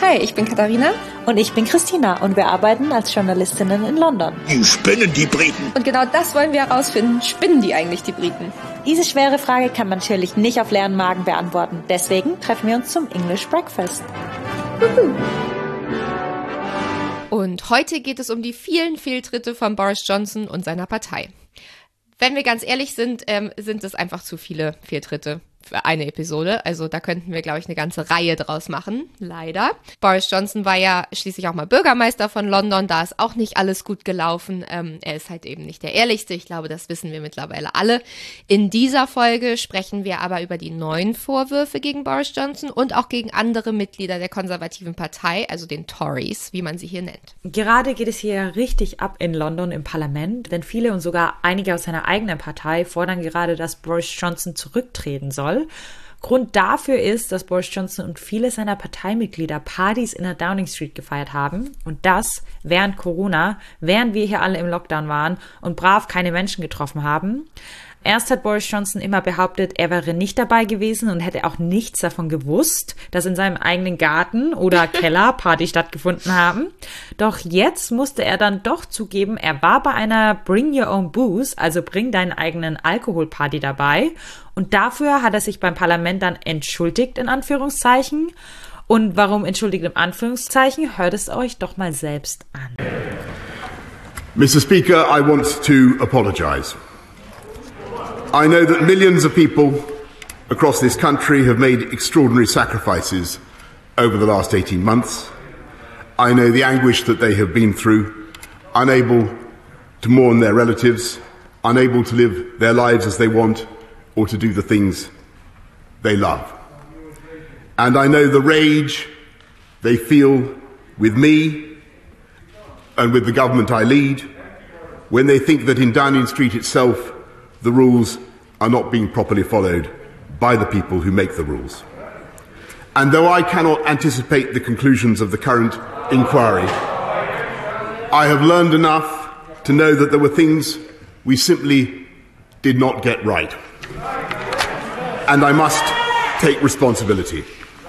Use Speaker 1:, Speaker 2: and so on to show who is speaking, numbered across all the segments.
Speaker 1: Hi, ich bin Katharina.
Speaker 2: Und ich bin Christina und wir arbeiten als Journalistinnen in London.
Speaker 3: Spinnen die Briten?
Speaker 1: Und genau das wollen wir herausfinden. Spinnen die eigentlich, die Briten?
Speaker 2: Diese schwere Frage kann man natürlich nicht auf leeren Magen beantworten. Deswegen treffen wir uns zum English Breakfast.
Speaker 4: Und heute geht es um die vielen Fehltritte von Boris Johnson und seiner Partei. Wenn wir ganz ehrlich sind, sind es einfach zu viele Fehltritte für eine Episode. Also da könnten wir, glaube ich, eine ganze Reihe draus machen, leider. Boris Johnson war ja schließlich auch mal Bürgermeister von London, da ist auch nicht alles gut gelaufen. Er ist halt eben nicht der Ehrlichste, ich glaube, das wissen wir mittlerweile alle. In dieser Folge sprechen wir aber über die neuen Vorwürfe gegen Boris Johnson und auch gegen andere Mitglieder der konservativen Partei, also den Tories, wie man sie hier nennt.
Speaker 5: Gerade geht es hier richtig ab in London im Parlament, denn viele und sogar einige aus seiner eigenen Partei fordern gerade, dass Boris Johnson zurücktreten soll. Grund dafür ist, dass Boris Johnson und viele seiner Parteimitglieder Partys in der Downing Street gefeiert haben und das während Corona, während wir hier alle im Lockdown waren und brav keine Menschen getroffen haben. Erst hat Boris Johnson immer behauptet, er wäre nicht dabei gewesen und hätte auch nichts davon gewusst, dass in seinem eigenen Garten oder Keller Partys stattgefunden haben. Doch jetzt musste er dann doch zugeben, er war bei einer Bring Your Own Booze, also Bring deinen eigenen Alkohol-Party dabei. Und dafür hat er sich beim Parlament dann entschuldigt, in Anführungszeichen. Und warum entschuldigt in Anführungszeichen? Hört es euch doch mal selbst an.
Speaker 3: Mr. Speaker, I want to apologize. I know that millions of people across this country have made extraordinary sacrifices over the last 18 months. I know the anguish that they have been through, unable to mourn their relatives, unable to live their lives as they want, or to do the things they love. And I know the rage they feel with me and with the government I lead when they think that in Downing Street itself the rules are not being properly followed by the people who make the rules. And though I cannot anticipate the conclusions of the current inquiry, I have learned enough to know that there were things we simply did not get right. And I must take responsibility.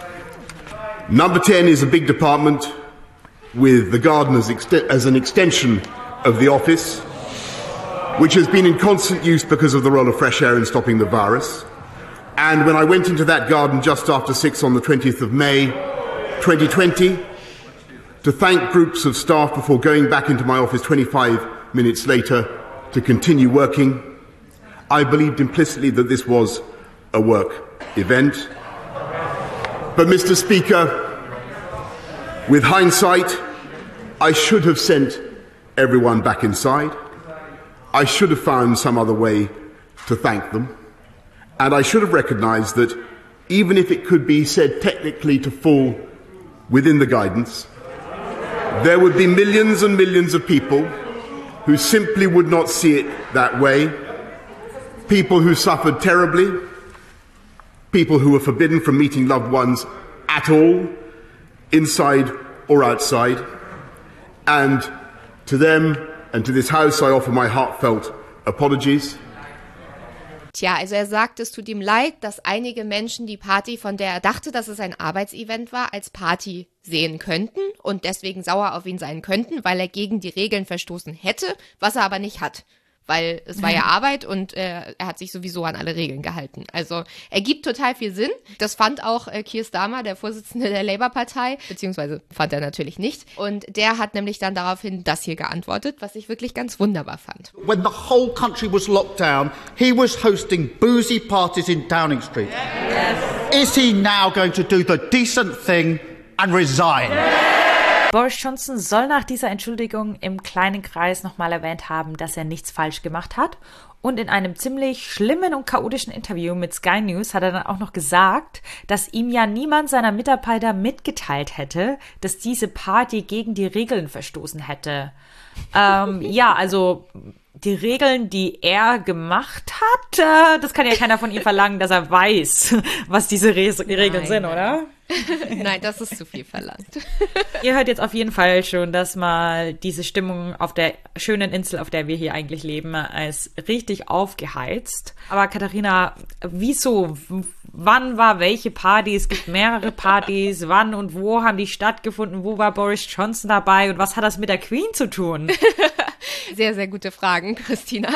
Speaker 3: Number 10 is a big department with the garden as an extension of the office, which has been in constant use because of the role of fresh air in stopping the virus. And when I went into that garden just after 6 on the 20th of May 2020 to thank groups of staff before going back into my office 25 minutes later to continue working, I believed implicitly that this was a work event. But Mr. Speaker, with hindsight, I should have sent everyone back inside. I should have found some other way to thank them. And I should have recognised that even if it could be said technically to fall within the guidance, there would be millions and millions of people who simply would not see it that way, people who suffered terribly, people who were forbidden from meeting loved ones at all, inside or outside. And to them and to this House I offer my heartfelt apologies.
Speaker 4: Tja, also er sagt, es tut ihm leid, dass einige Menschen die Party, von der er dachte, dass es ein Arbeitsevent war, als Party sehen könnten und deswegen sauer auf ihn sein könnten, weil er gegen die Regeln verstoßen hätte, was er aber nicht hat. Weil es war ja Arbeit und er hat sich sowieso an alle Regeln gehalten. Also er gibt total viel Sinn. Das fand auch Keir Starmer, der Vorsitzende der Labour-Partei, beziehungsweise fand er natürlich nicht. Und der hat nämlich dann daraufhin das hier geantwortet, was ich wirklich ganz wunderbar fand.
Speaker 6: When the whole country was locked down, he was hosting boozy parties in Downing Street. Yes. Is he now going to do the decent thing and resign?
Speaker 5: Boris Johnson soll nach dieser Entschuldigung im kleinen Kreis nochmal erwähnt haben, dass er nichts falsch gemacht hat. Und in einem ziemlich schlimmen und chaotischen Interview mit Sky News hat er dann auch noch gesagt, dass ihm ja niemand seiner Mitarbeiter mitgeteilt hätte, dass diese Party gegen die Regeln verstoßen hätte. Ja, also die Regeln, die er gemacht hat, das kann ja keiner von ihm verlangen, dass er weiß, was diese Regeln sind, oder?
Speaker 4: Nein, das ist zu viel verlangt.
Speaker 5: Ihr hört jetzt auf jeden Fall schon, dass mal diese Stimmung auf der schönen Insel, auf der wir hier eigentlich leben, ist richtig aufgeheizt. Aber Katharina, wieso? Wann war welche Party? Es gibt mehrere Partys. Wann und wo haben die stattgefunden? Wo war Boris Johnson dabei? Und was hat das mit der Queen zu tun?
Speaker 4: Sehr, sehr gute Fragen, Christina.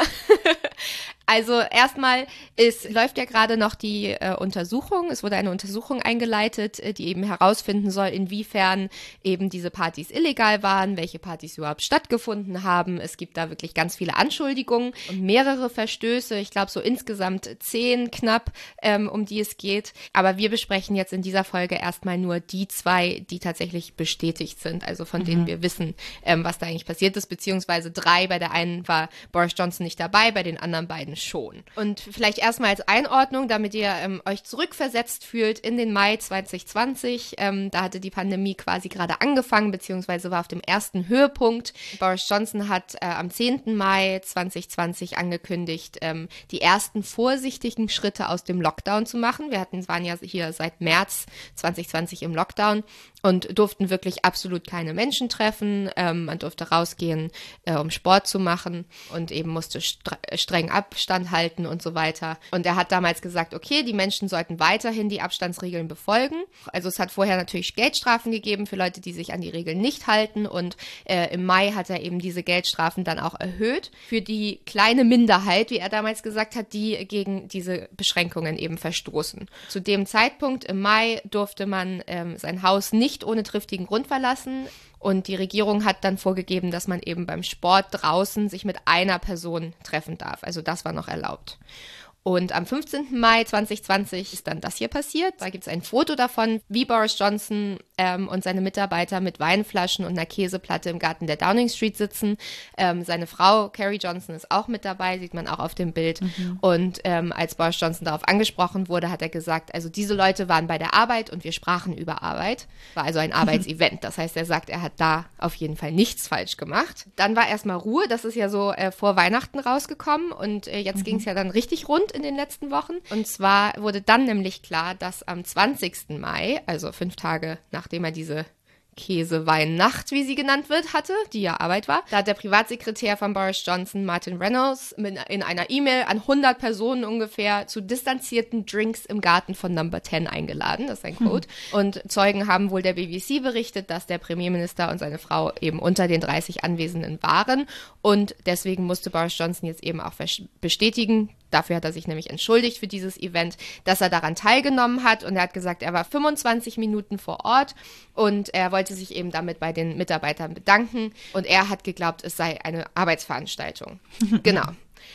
Speaker 4: Also erstmal, es läuft ja gerade noch die Untersuchung. Es wurde eine Untersuchung eingeleitet, die eben herausfinden soll, inwiefern eben diese Partys illegal waren, welche Partys überhaupt stattgefunden haben. Es gibt da wirklich ganz viele Anschuldigungen und mehrere Verstöße. Ich glaube so insgesamt 10 knapp, um die es geht. Aber wir besprechen jetzt in dieser Folge erstmal nur die 2, die tatsächlich bestätigt sind. Also von denen wir wissen, was da eigentlich passiert ist, beziehungsweise 3. Bei der einen war Boris Johnson nicht dabei, bei den anderen beiden schon. Und vielleicht erstmal als Einordnung, damit ihr euch zurückversetzt fühlt in den Mai 2020. Da hatte die Pandemie quasi gerade angefangen, beziehungsweise war auf dem ersten Höhepunkt. Boris Johnson hat am 10. Mai 2020 angekündigt, die ersten vorsichtigen Schritte aus dem Lockdown zu machen. Wir waren ja hier seit März 2020 im Lockdown und durften wirklich absolut keine Menschen treffen. Man durfte rausgehen, um Sport zu machen und eben musste streng Abstand halten und so weiter. Und er hat damals gesagt, okay, die Menschen sollten weiterhin die Abstandsregeln befolgen. Also es hat vorher natürlich Geldstrafen gegeben für Leute, die sich an die Regeln nicht halten. Und im Mai hat er eben diese Geldstrafen dann auch erhöht für die kleine Minderheit, wie er damals gesagt hat, die gegen diese Beschränkungen eben verstoßen. Zu dem Zeitpunkt im Mai durfte man sein Haus nicht ohne triftigen Grund verlassen. Und die Regierung hat dann vorgegeben, dass man eben beim Sport draußen sich mit einer Person treffen darf. Also das war noch erlaubt. Und am 15. Mai 2020 ist dann das hier passiert. Da gibt es ein Foto davon, wie Boris Johnson und seine Mitarbeiter mit Weinflaschen und einer Käseplatte im Garten der Downing Street sitzen. Seine Frau, Carrie Johnson, ist auch mit dabei, sieht man auch auf dem Bild. Und als Boris Johnson darauf angesprochen wurde, hat er gesagt, also diese Leute waren bei der Arbeit und wir sprachen über Arbeit. War also ein Arbeitsevent. Das heißt, er sagt, er hat da auf jeden Fall nichts falsch gemacht. Dann war erstmal Ruhe. Das ist ja so vor Weihnachten rausgekommen. Und jetzt ging es ja dann richtig rund in den letzten Wochen. Und zwar wurde dann nämlich klar, dass am 20. Mai, also 5 Tage nachdem er diese Käseweihnacht, wie sie genannt wird, hatte, die ja Arbeit war. Da hat der Privatsekretär von Boris Johnson, Martin Reynolds, in einer E-Mail an 100 Personen ungefähr zu distanzierten Drinks im Garten von Number 10 eingeladen. Das ist ein Quote. Und Zeugen haben wohl der BBC berichtet, dass der Premierminister und seine Frau eben unter den 30 Anwesenden waren. Und deswegen musste Boris Johnson jetzt eben auch bestätigen, dafür hat er sich nämlich entschuldigt für dieses Event, dass er daran teilgenommen hat. Und er hat gesagt, er war 25 Minuten vor Ort und er wollte sich eben damit bei den Mitarbeitern bedanken. Und er hat geglaubt, es sei eine Arbeitsveranstaltung. Genau.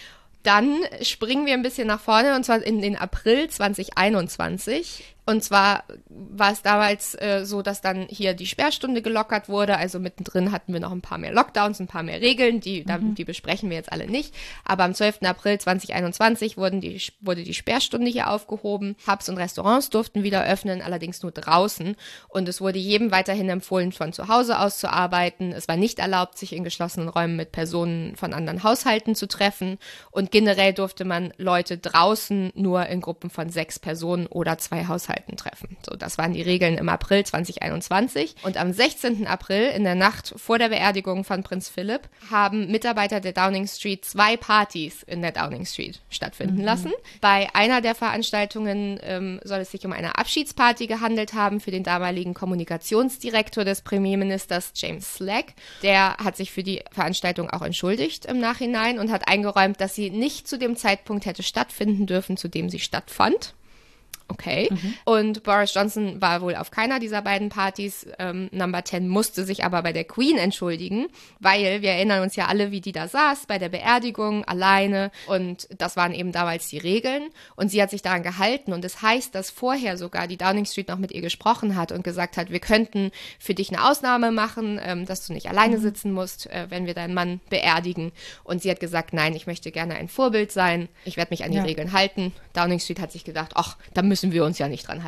Speaker 4: Dann springen wir ein bisschen nach vorne, und zwar in den April 2021. Und zwar war es damals so, dass dann hier die Sperrstunde gelockert wurde. Also mittendrin hatten wir noch ein paar mehr Lockdowns, ein paar mehr Regeln. Die besprechen wir jetzt alle nicht. Aber am 12. April 2021 wurde die Sperrstunde hier aufgehoben. Pubs und Restaurants durften wieder öffnen, allerdings nur draußen. Und es wurde jedem weiterhin empfohlen, von zu Hause aus zu arbeiten. Es war nicht erlaubt, sich in geschlossenen Räumen mit Personen von anderen Haushalten zu treffen. Und generell durfte man Leute draußen nur in Gruppen von 6 Personen oder 2 Haushalten treffen. So, das waren die Regeln im April 2021. Und am 16. April, in der Nacht vor der Beerdigung von Prinz Philipp, haben Mitarbeiter der Downing Street 2 Partys in der Downing Street stattfinden lassen. Bei einer der Veranstaltungen soll es sich um eine Abschiedsparty gehandelt haben für den damaligen Kommunikationsdirektor des Premierministers, James Slack. Der hat sich für die Veranstaltung auch entschuldigt im Nachhinein und hat eingeräumt, dass sie nicht zu dem Zeitpunkt hätte stattfinden dürfen, zu dem sie stattfand. Okay. Und Boris Johnson war wohl auf keiner dieser beiden Partys. Number 10 musste sich aber bei der Queen entschuldigen, weil wir erinnern uns ja alle, wie die da saß bei der Beerdigung alleine. Und das waren eben damals die Regeln. Und sie hat sich daran gehalten. Und es heißt, dass vorher sogar die Downing Street noch mit ihr gesprochen hat und gesagt hat, wir könnten für dich eine Ausnahme machen, dass du nicht alleine sitzen musst, wenn wir deinen Mann beerdigen. Und sie hat gesagt, nein, ich möchte gerne ein Vorbild sein. Ich werde mich an die Regeln halten. Downing Street hat sich gedacht, ach, da müssen wir uns ja nicht dran halten.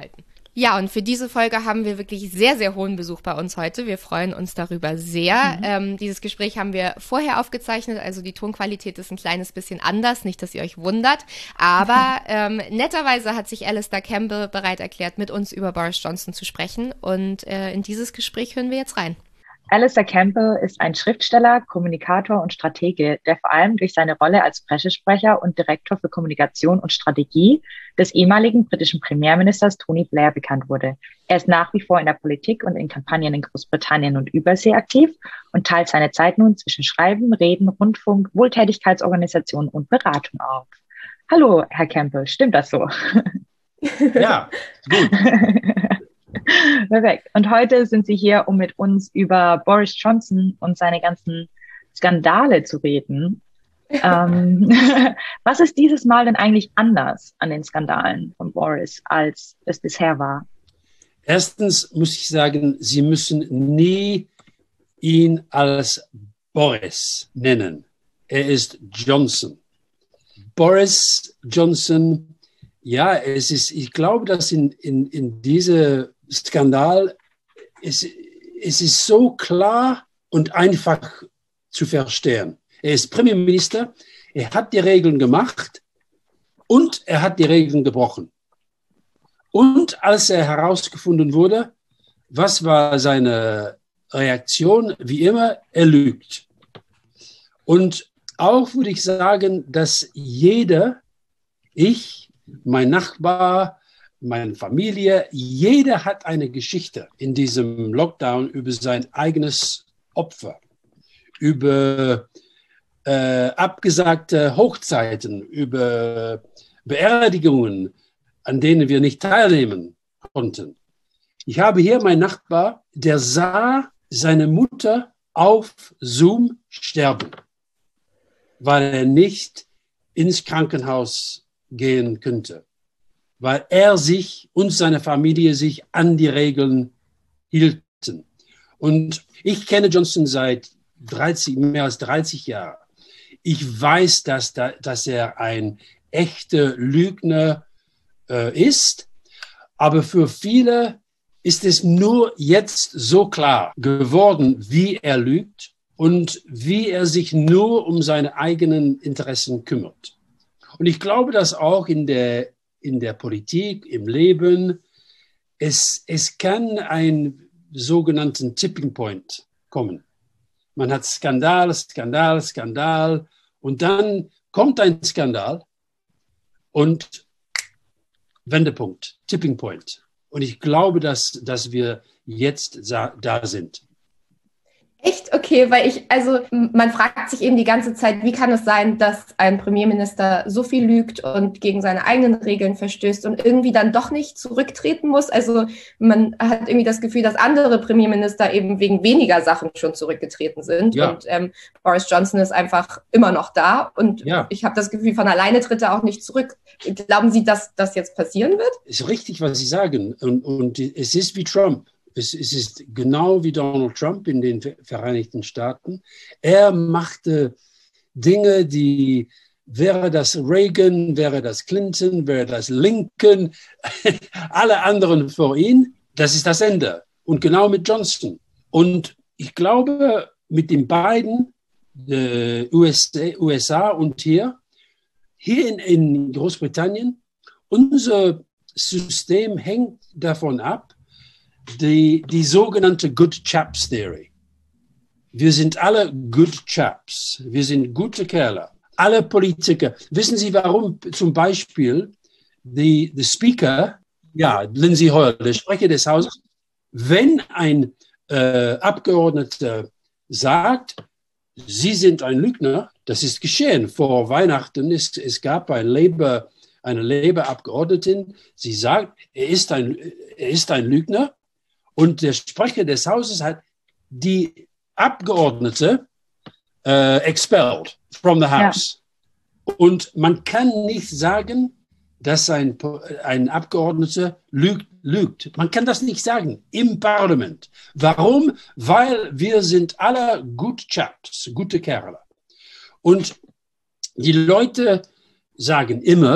Speaker 4: Ja, und für diese Folge haben wir wirklich sehr, sehr hohen Besuch bei uns heute. Wir freuen uns darüber sehr. Dieses Gespräch haben wir vorher aufgezeichnet, also die Tonqualität ist ein kleines bisschen anders, nicht, dass ihr euch wundert. Aber netterweise hat sich Alistair Campbell bereit erklärt, mit uns über Boris Johnson zu sprechen. Und in dieses Gespräch hören wir jetzt rein.
Speaker 7: Alistair Campbell ist ein Schriftsteller, Kommunikator und Stratege, der vor allem durch seine Rolle als Pressesprecher und Direktor für Kommunikation und Strategie des ehemaligen britischen Premierministers Tony Blair bekannt wurde. Er ist nach wie vor in der Politik und in Kampagnen in Großbritannien und Übersee aktiv und teilt seine Zeit nun zwischen Schreiben, Reden, Rundfunk, Wohltätigkeitsorganisationen und Beratung auf. Hallo, Herr Campbell, stimmt das so?
Speaker 8: Ja, gut.
Speaker 7: Perfekt. Und heute sind Sie hier, um mit uns über Boris Johnson und seine ganzen Skandale zu reden. Was ist dieses Mal denn eigentlich anders an den Skandalen von Boris, als es bisher war?
Speaker 8: Erstens muss ich sagen, Sie müssen nie ihn als Boris nennen. Er ist Johnson. Boris Johnson, ja, ich glaube, dass in diesem Skandal, es ist so klar und einfach zu verstehen. Er ist Premierminister, er hat die Regeln gemacht und er hat die Regeln gebrochen. Und als er herausgefunden wurde, was war seine Reaktion? Wie immer, er lügt. Und auch würde ich sagen, dass jeder, ich, mein Nachbar, meine Familie, jeder hat eine Geschichte in diesem Lockdown über sein eigenes Opfer, über abgesagte Hochzeiten, über Beerdigungen, an denen wir nicht teilnehmen konnten. Ich habe hier meinen Nachbar, der sah seine Mutter auf Zoom sterben, weil er nicht ins Krankenhaus gehen könnte, weil er sich und seine Familie sich an die Regeln hielten. Und ich kenne Johnson seit mehr als 30 Jahren. Ich weiß, dass er ein echter Lügner ist, aber für viele ist es nur jetzt so klar geworden, wie er lügt und wie er sich nur um seine eigenen Interessen kümmert. Und ich glaube, dass auch in der Politik, im Leben, es kann ein sogenannten Tipping Point kommen. Man hat Skandal und dann kommt ein Skandal und Wendepunkt, Tipping Point. Und ich glaube, dass wir jetzt da sind.
Speaker 1: Echt? Okay, weil man fragt sich eben die ganze Zeit, wie kann es sein, dass ein Premierminister so viel lügt und gegen seine eigenen Regeln verstößt und irgendwie dann doch nicht zurücktreten muss? Also man hat irgendwie das Gefühl, dass andere Premierminister eben wegen weniger Sachen schon zurückgetreten sind. Ja. Und Boris Johnson ist einfach immer noch da und ich habe das Gefühl, von alleine tritt er auch nicht zurück. Glauben Sie, dass das jetzt passieren wird?
Speaker 8: Ist richtig, was Sie sagen. Und es ist wie Trump. Es ist genau wie Donald Trump in den Vereinigten Staaten. Er machte Dinge, die wäre das Reagan, wäre das Clinton, wäre das Lincoln, alle anderen vor ihn. Das ist das Ende. Und genau mit Johnson. Und ich glaube, mit den beiden, USA und hier in Großbritannien, unser System hängt davon ab, die sogenannte Good Chaps Theory. Wir sind alle Good Chaps. Wir sind gute Kerle. Alle Politiker. Wissen Sie, warum zum Beispiel the Speaker, Lindsay Hoyle, der Sprecher des Hauses, wenn ein Abgeordneter sagt, Sie sind ein Lügner, das ist geschehen vor Weihnachten. Es gab eine Labour-Abgeordnetin, sie sagt, er ist ein Lügner. Und der Sprecher des Hauses hat die Abgeordnete expelled from the House. Ja. Und man kann nicht sagen, dass ein Abgeordneter lügt. Man kann das nicht sagen im Parlament. Warum? Weil wir sind alle good chaps, gute Kerle. Und die Leute sagen immer,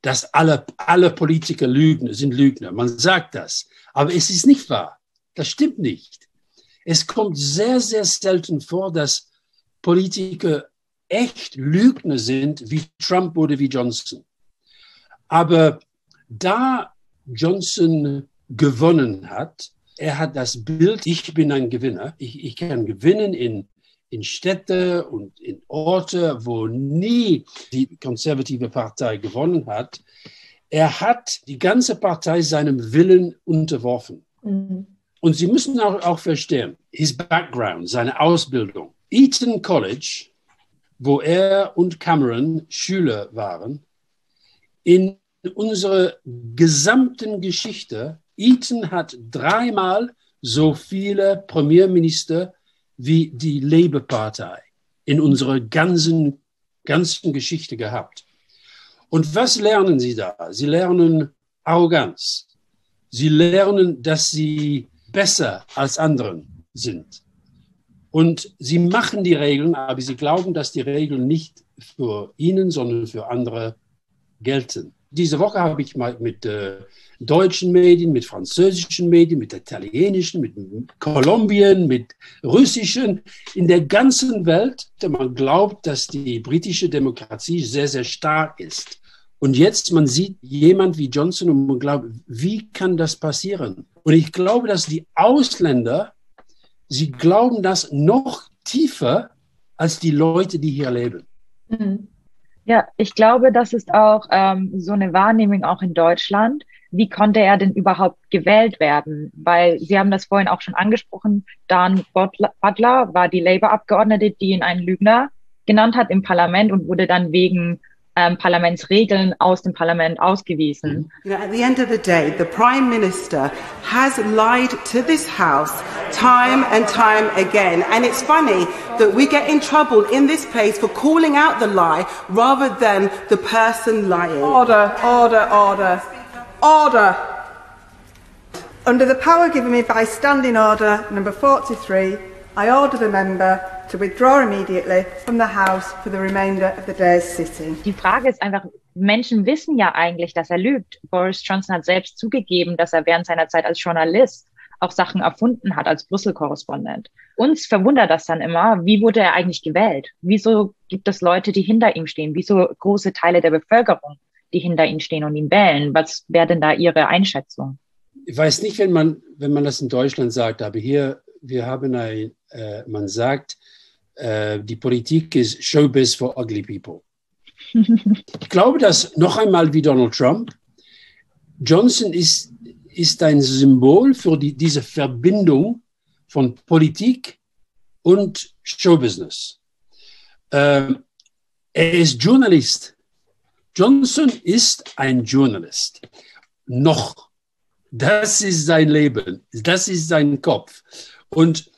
Speaker 8: dass alle Politiker sind Lügner. Man sagt das. Aber es ist nicht wahr. Das stimmt nicht. Es kommt sehr, sehr selten vor, dass Politiker echt Lügner sind, wie Trump oder wie Johnson. Aber da Johnson gewonnen hat, er hat das Bild, ich bin ein Gewinner, ich kann gewinnen in Städte und in Orte, wo nie die konservative Partei gewonnen hat. Er hat die ganze Partei seinem Willen unterworfen. Mhm. Und Sie müssen auch verstehen, his background, seine Ausbildung. Eton College, wo er und Cameron Schüler waren, in unserer gesamten Geschichte, Eton hat 3-mal so viele Premierminister wie die Labour-Partei in unserer ganzen Geschichte gehabt. Und was lernen Sie da? Sie lernen Arroganz. Sie lernen, dass sie besser als anderen sind. Und sie machen die Regeln, aber sie glauben, dass die Regeln nicht für ihnen, sondern für andere gelten. Diese Woche habe ich mal mit deutschen Medien, mit französischen Medien, mit italienischen, mit Kolumbien, mit russischen, in der ganzen Welt, man glaubt, dass die britische Demokratie sehr, sehr stark ist. Und jetzt, man sieht jemand wie Johnson und man glaubt, wie kann das passieren? Und ich glaube, dass die Ausländer, sie glauben das noch tiefer als die Leute, die hier leben.
Speaker 7: Ja, ich glaube, das ist auch so eine Wahrnehmung auch in Deutschland. Wie konnte er denn überhaupt gewählt werden? Weil Sie haben das vorhin auch schon angesprochen, Dan Butler war die Labour-Abgeordnete, die ihn einen Lügner genannt hat im Parlament und wurde dann wegen Parlamentsregeln aus dem Parlament ausgewiesen.
Speaker 9: You know, at the end of the day, the Prime Minister has lied to this House time and time again. And it's funny that we get in trouble in this place for calling out the lie rather than the person lying.
Speaker 10: Order, order, order, order. Under the power given me by Standing Order number 43, I order the member to withdraw immediately from the House for the remainder of the day's sitting.
Speaker 7: Die Frage ist einfach, Menschen wissen ja eigentlich, dass er lügt. Boris Johnson hat selbst zugegeben, dass er während seiner Zeit als Journalist auch Sachen erfunden hat, als Brüssel-Korrespondent. Uns verwundert das dann immer, wie wurde er eigentlich gewählt? Wieso gibt es Leute, die hinter ihm stehen? Wieso große Teile der Bevölkerung, die hinter ihm stehen und ihn wählen? Was wäre denn da Ihre Einschätzung?
Speaker 8: Ich weiß nicht, wenn man das in Deutschland sagt, aber hier, wir haben man sagt, die Politik ist Showbiz for ugly people. Ich glaube, dass noch einmal wie Donald Trump, Johnson ist ein Symbol für diese Verbindung von Politik und Showbusiness. Er ist Journalist. Johnson ist ein Journalist. Noch. Das ist sein Leben. Das ist sein Kopf. Und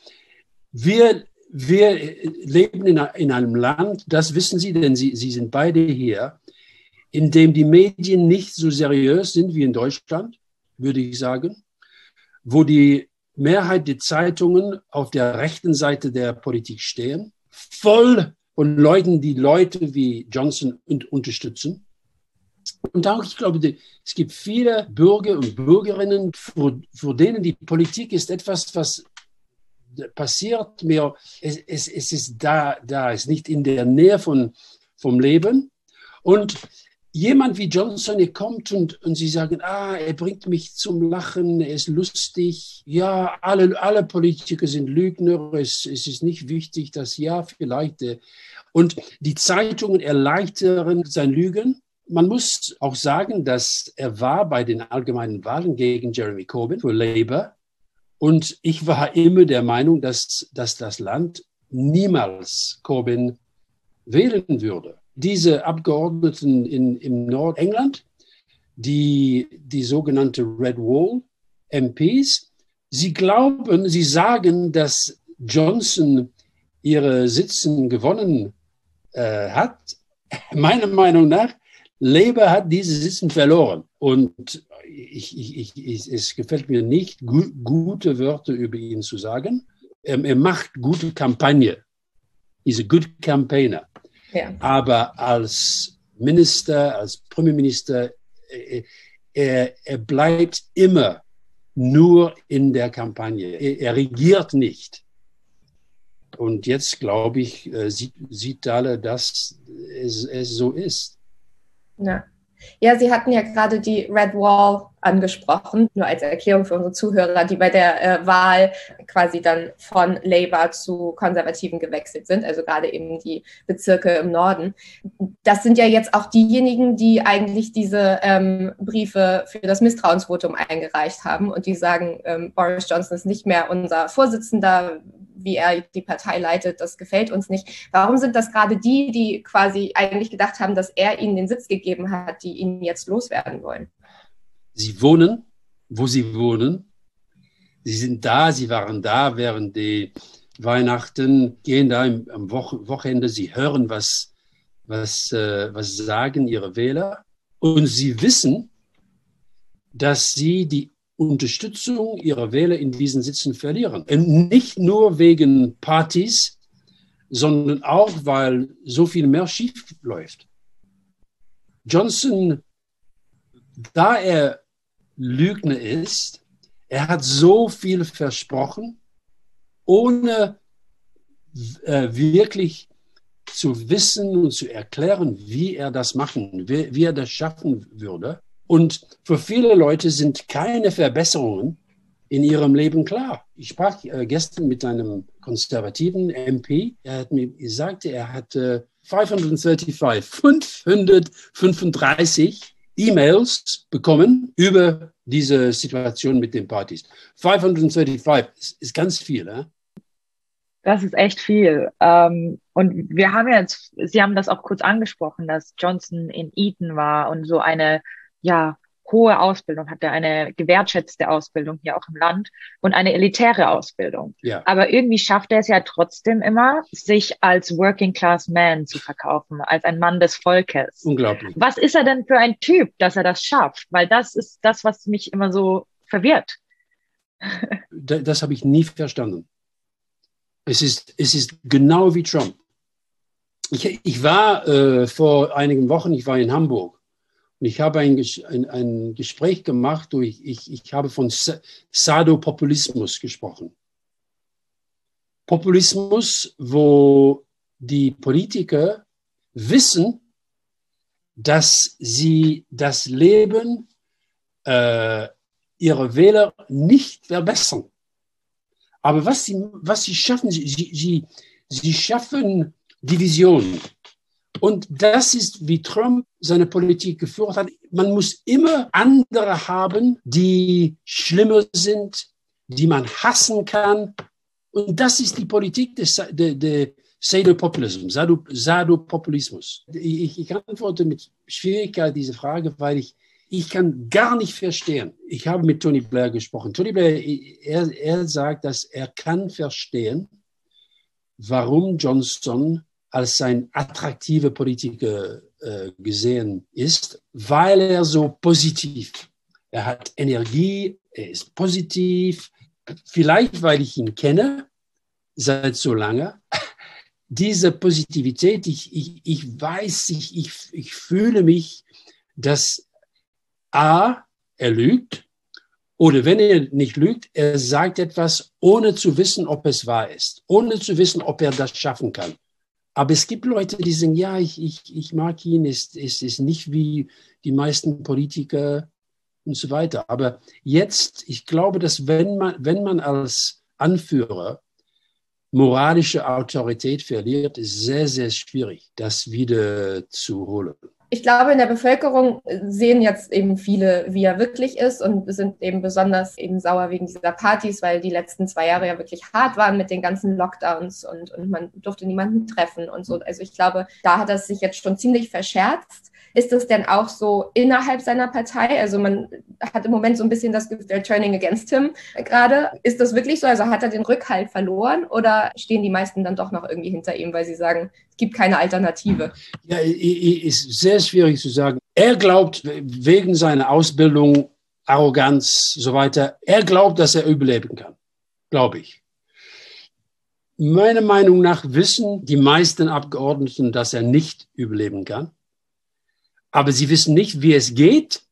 Speaker 8: wir leben in einem Land, das wissen Sie, denn Sie sind beide hier, in dem die Medien nicht so seriös sind wie in Deutschland, würde ich sagen, wo die Mehrheit der Zeitungen auf der rechten Seite der Politik stehen, voll von Leuten, die Leute wie Johnson unterstützen. Und auch, ich glaube, es gibt viele Bürger und Bürgerinnen, für denen die Politik ist etwas, was passiert mir, es ist da, ist nicht in der Nähe vom Leben. Und jemand wie Johnson, er kommt und sie sagen, er bringt mich zum Lachen, er ist lustig. Ja, alle Politiker sind Lügner, es ist nicht wichtig, dass vielleicht. Und die Zeitungen erleichtern sein Lügen. Man muss auch sagen, dass er war bei den allgemeinen Wahlen gegen Jeremy Corbyn für Labour. Und ich war immer der Meinung, dass das Land niemals Corbyn wählen würde. Diese Abgeordneten im Nordengland, die sogenannte Red Wall MPs, sie sagen, dass Johnson ihre Sitzen gewonnen hat. Meiner Meinung nach, Labour hat diese Sitzen verloren. Und es gefällt mir nicht, gute Wörter über ihn zu sagen. Er macht gute Kampagne. He's a good campaigner. Ja. Aber als Minister, als Premierminister, er bleibt immer nur in der Kampagne. Er regiert nicht. Und jetzt, glaube ich, sieht Dahle, dass es so ist.
Speaker 1: Ja. Ja, Sie hatten ja gerade die Red Wall angesprochen, nur als Erklärung für unsere Zuhörer, die bei der Wahl quasi dann von Labour zu Konservativen gewechselt sind, also gerade eben die Bezirke im Norden. Das sind ja jetzt auch diejenigen, die eigentlich diese Briefe für das Misstrauensvotum eingereicht haben und die sagen, Boris Johnson ist nicht mehr unser Vorsitzender, wie er die Partei leitet, das gefällt uns nicht. Warum sind das gerade die quasi eigentlich gedacht haben, dass er ihnen den Sitz gegeben hat, die ihn jetzt loswerden wollen?
Speaker 8: Sie wohnen, wo sie wohnen. Sie sind da, sie waren da während der Weihnachten, gehen da am Wochenende, sie hören, was sagen ihre Wähler. Und sie wissen, dass sie die Unterstützung ihrer Wähler in diesen Sitzen verlieren. Und nicht nur wegen Partys, sondern auch, weil so viel mehr schief läuft. Johnson, da er Lügner ist, er hat so viel versprochen, ohne wirklich zu wissen und zu erklären, wie er das machen, wie er das schaffen würde. Und für viele Leute sind keine Verbesserungen in ihrem Leben klar. Ich sprach gestern mit einem konservativen MP. Er hat mir gesagt, er hatte 535 E-Mails bekommen über diese Situation mit den Partys. 535 ist ganz viel.
Speaker 7: Das ist echt viel. Und wir haben jetzt, Sie haben das auch kurz angesprochen, dass Johnson in Eton war und so eine hohe Ausbildung hatte, eine gewertschätzte Ausbildung hier auch im Land und eine elitäre Ausbildung.
Speaker 8: Ja.
Speaker 7: Aber irgendwie schafft er es ja trotzdem immer, sich als Working Class Man zu verkaufen, als ein Mann des Volkes.
Speaker 8: Unglaublich.
Speaker 7: Was ist er denn für ein Typ, dass er das schafft? Weil das ist das, was mich immer so verwirrt.
Speaker 8: Das habe ich nie verstanden. Es ist genau wie Trump. Ich war vor einigen Wochen, ich war in Hamburg. Und ich habe ein Gespräch gemacht, ich habe von Sadopopulismus gesprochen. Populismus, wo die Politiker wissen, dass sie das Leben ihrer Wähler nicht verbessern. Aber was sie schaffen, sie schaffen Divisionen. Und das ist, wie Trump seine Politik geführt hat. Man muss immer andere haben, die schlimmer sind, die man hassen kann. Und das ist die Politik des Sadopopulismus. Ich antworte mit Schwierigkeit diese Frage, weil ich kann gar nicht verstehen. Ich habe mit Tony Blair gesprochen. Tony Blair, er sagt, dass er kann verstehen, warum Johnson als ein attraktiver Politiker gesehen ist, weil er so positiv, er hat Energie, er ist positiv, vielleicht weil ich ihn kenne, seit so lange. Diese Positivität, ich weiß, ich fühle mich, dass er lügt, oder wenn er nicht lügt, er sagt etwas, ohne zu wissen, ob es wahr ist, ohne zu wissen, ob er das schaffen kann. Aber es gibt Leute, die sagen, ja, ich mag ihn, es ist nicht wie die meisten Politiker und so weiter. Aber jetzt, ich glaube, dass wenn man als Anführer moralische Autorität verliert, ist sehr, sehr schwierig, das wieder zu holen.
Speaker 1: Ich glaube, in der Bevölkerung sehen jetzt eben viele, wie er wirklich ist und sind eben besonders eben sauer wegen dieser Partys, weil die letzten 2 Jahre ja wirklich hart waren mit den ganzen Lockdowns und man durfte niemanden treffen und so. Also ich glaube, da hat er sich jetzt schon ziemlich verscherzt. Ist das denn auch so innerhalb seiner Partei? Also man hat im Moment so ein bisschen das Gefühl, turning against him gerade. Ist das wirklich so? Also hat er den Rückhalt verloren oder stehen die meisten dann doch noch irgendwie hinter ihm, weil sie sagen, es gibt keine Alternative?
Speaker 8: Ja, ist sehr schwierig zu sagen. Er glaubt wegen seiner Ausbildung, Arroganz, so weiter, er glaubt, dass er überleben kann. Glaube ich. Meiner Meinung nach wissen die meisten Abgeordneten, dass er nicht überleben kann. Aber sie wissen nicht, wie es geht,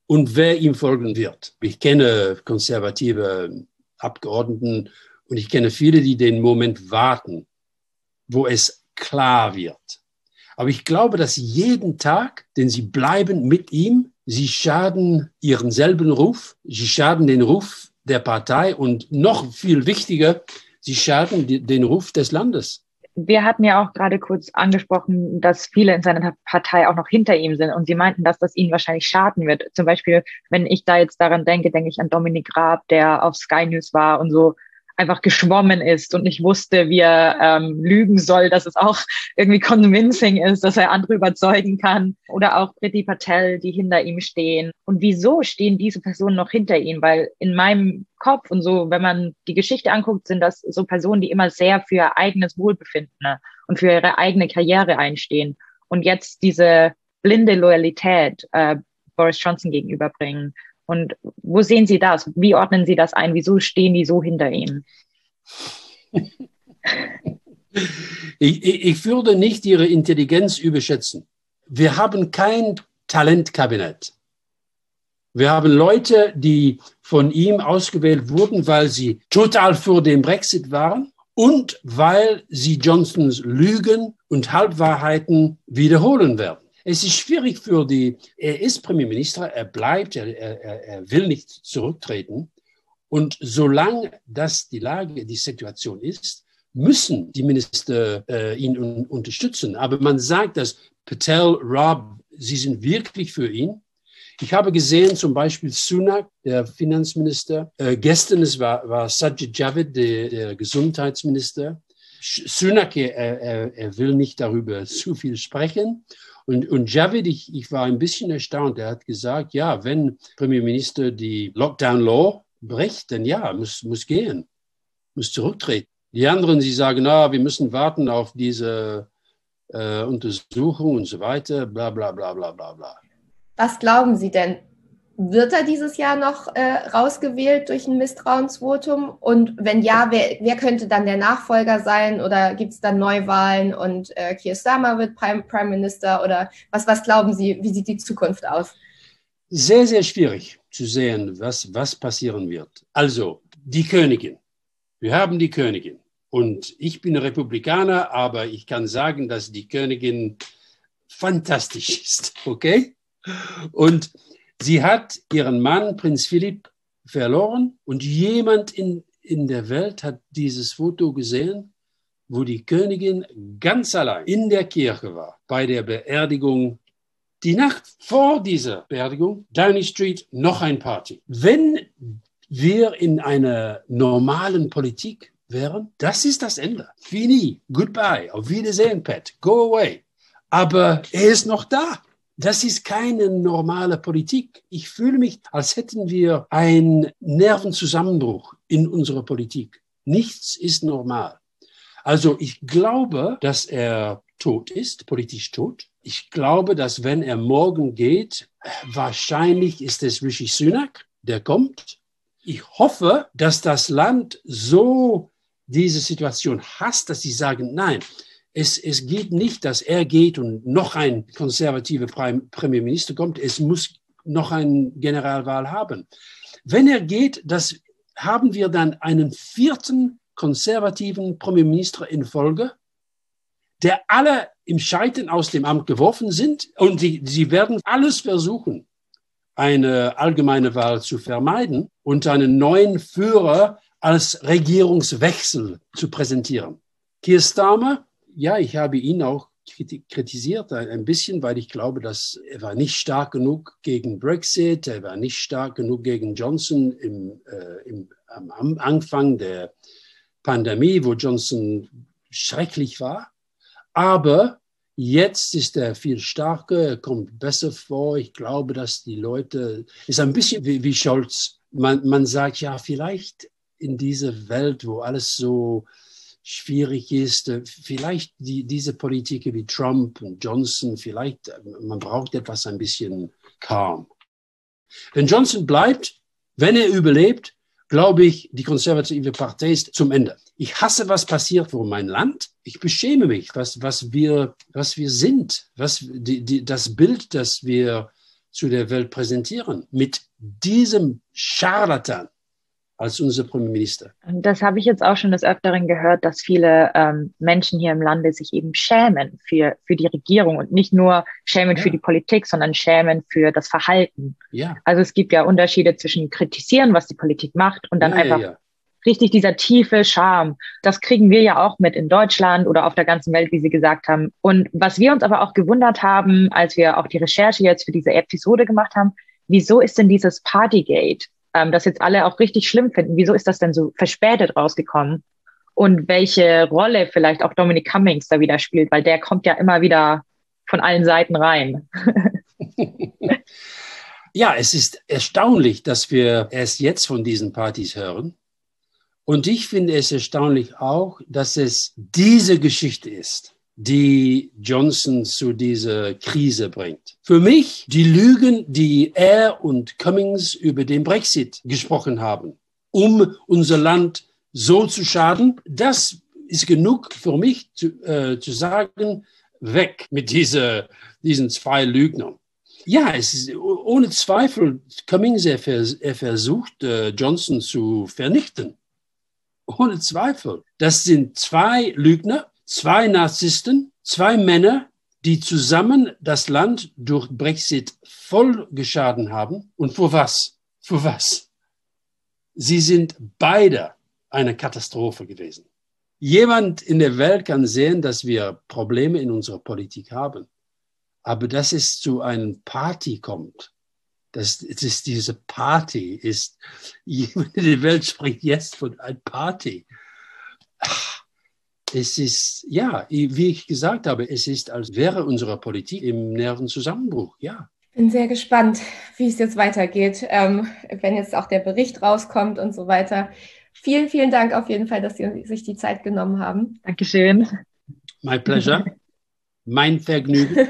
Speaker 8: und wer ihm folgen wird. Ich kenne konservative Abgeordneten und ich kenne viele, die den Moment warten, wo es klar wird. Aber ich glaube, dass jeden Tag, denn sie bleiben mit ihm, sie schaden ihren selben Ruf, sie schaden den Ruf der Partei und noch viel wichtiger, sie schaden den Ruf des Landes.
Speaker 7: Wir hatten ja auch gerade kurz angesprochen, dass viele in seiner Partei auch noch hinter ihm sind und Sie meinten, dass das ihnen wahrscheinlich schaden wird. Zum Beispiel, wenn ich da jetzt daran denke, denke ich an Dominik Raab, der auf Sky News war und so einfach geschwommen ist und nicht wusste, wie er lügen soll, dass es auch irgendwie convincing ist, dass er andere überzeugen kann. Oder auch Priti Patel, die hinter ihm stehen. Und wieso stehen diese Personen noch hinter ihm? Weil in meinem Kopf und so, wenn man die Geschichte anguckt, sind das so Personen, die immer sehr für ihr eigenes Wohlbefinden und für ihre eigene Karriere einstehen. Und jetzt diese blinde Loyalität Boris Johnson gegenüberbringen. Und wo sehen Sie das? Wie ordnen Sie das ein? Wieso stehen die so hinter ihm?
Speaker 8: Ich würde nicht ihre Intelligenz überschätzen. Wir haben kein Talentkabinett. Wir haben Leute, die von ihm ausgewählt wurden, weil sie total für den Brexit waren und weil sie Johnsons Lügen und Halbwahrheiten wiederholen werden. Es ist schwierig er ist Premierminister, er bleibt, er will nicht zurücktreten. Und solange das die Situation ist, müssen die Minister ihn unterstützen. Aber man sagt, dass Patel, Raab, sie sind wirklich für ihn. Ich habe gesehen, zum Beispiel Sunak, der Finanzminister. Gestern war Sajid Javid, der Gesundheitsminister. Sunak, er will nicht darüber zu viel sprechen. Und Javid, ich war ein bisschen erstaunt. Er hat gesagt, ja, wenn Premierminister die Lockdown-Law bricht, dann ja, muss gehen, muss zurücktreten. Die anderen, sie sagen, wir müssen warten auf diese Untersuchung und so weiter, bla bla bla bla bla bla.
Speaker 1: Was glauben Sie denn? Wird er dieses Jahr noch rausgewählt durch ein Misstrauensvotum? Und wenn ja, wer könnte dann der Nachfolger sein? Oder gibt es dann Neuwahlen und Keir Starmer wird Prime Minister? Oder was glauben Sie, wie sieht die Zukunft aus?
Speaker 8: Sehr, sehr schwierig zu sehen, was passieren wird. Also, die Königin. Wir haben die Königin. Und ich bin Republikaner, aber ich kann sagen, dass die Königin fantastisch ist. Okay? Und sie hat ihren Mann, Prinz Philipp, verloren und jemand in der Welt hat dieses Foto gesehen, wo die Königin ganz allein in der Kirche war, bei der Beerdigung. Die Nacht vor dieser Beerdigung, Downing Street, noch ein Party. Wenn wir in einer normalen Politik wären, das ist das Ende. Fini, goodbye, auf Wiedersehen, Pat, go away. Aber er ist noch da. Das ist keine normale Politik. Ich fühle mich, als hätten wir einen Nervenzusammenbruch in unserer Politik. Nichts ist normal. Also ich glaube, dass er tot ist, politisch tot. Ich glaube, dass wenn er morgen geht, wahrscheinlich ist es Rishi Sunak, der kommt. Ich hoffe, dass das Land so diese Situation hasst, dass sie sagen, nein, es geht nicht, dass er geht und noch ein konservativer Premierminister kommt. Es muss noch eine Generalwahl haben. Wenn er geht, haben wir dann einen 4. konservativen Premierminister in Folge, der alle im Scheitern aus dem Amt geworfen sind. Und sie werden alles versuchen, eine allgemeine Wahl zu vermeiden und einen neuen Führer als Regierungswechsel zu präsentieren. Keir Starmer, ja, ich habe ihn auch kritisiert ein bisschen, weil ich glaube, dass er war nicht stark genug gegen Brexit, er war nicht stark genug gegen Johnson am Anfang der Pandemie, wo Johnson schrecklich war. Aber jetzt ist er viel stärker, er kommt besser vor. Ich glaube, dass die Leute, ist ein bisschen wie Scholz. Man sagt ja, vielleicht in dieser Welt, wo alles so schwierig ist, vielleicht diese Politiker wie Trump und Johnson, vielleicht, man braucht etwas ein bisschen calm. Wenn Johnson bleibt, wenn er überlebt, glaube ich, die konservative Partei ist zum Ende. Ich hasse, was passiert für mein Land. Ich beschäme mich, was wir sind, das Bild, das wir zu der Welt präsentieren mit diesem Scharlatan als unser Premierminister.
Speaker 7: Und das habe ich jetzt auch schon des Öfteren gehört, dass viele Menschen hier im Lande sich eben schämen für die Regierung und nicht nur schämen für die Politik, sondern schämen für das Verhalten.
Speaker 8: Ja.
Speaker 7: Also es gibt ja Unterschiede zwischen kritisieren, was die Politik macht, und dann einfach richtig dieser tiefe Scham. Das kriegen wir ja auch mit in Deutschland oder auf der ganzen Welt, wie Sie gesagt haben. Und was wir uns aber auch gewundert haben, als wir auch die Recherche jetzt für diese Episode gemacht haben, wieso ist denn dieses Partygate, das jetzt alle auch richtig schlimm finden, wieso ist das denn so verspätet rausgekommen? Und welche Rolle vielleicht auch Dominic Cummings da wieder spielt, weil der kommt ja immer wieder von allen Seiten rein.
Speaker 8: Ja, es ist erstaunlich, dass wir erst jetzt von diesen Partys hören. Und ich finde es erstaunlich auch, dass es diese Geschichte ist, die Johnson zu dieser Krise bringt. Für mich die Lügen, die er und Cummings über den Brexit gesprochen haben, um unser Land so zu schaden, das ist genug für mich zu sagen, weg mit diesen zwei Lügnern. Ja, es ist ohne Zweifel, Cummings, er versucht, Johnson zu vernichten. Ohne Zweifel. Das sind zwei Lügner, zwei Narzissten, zwei Männer, die zusammen das Land durch Brexit voll geschadet haben. Und für was? Für was? Sie sind beide eine Katastrophe gewesen. Jemand in der Welt kann sehen, dass wir Probleme in unserer Politik haben. Aber dass es zu einer Party kommt, diese Party ist, jemand in der Welt spricht jetzt von einer Party. Es ist, ja, wie ich gesagt habe, es ist, als wäre unsere Politik im näheren Zusammenbruch, ja.
Speaker 1: Ich bin sehr gespannt, wie es jetzt weitergeht, wenn jetzt auch der Bericht rauskommt und so weiter. Vielen, vielen Dank auf jeden Fall, dass Sie sich die Zeit genommen haben.
Speaker 7: Dankeschön.
Speaker 8: My pleasure. Mein Vergnügen.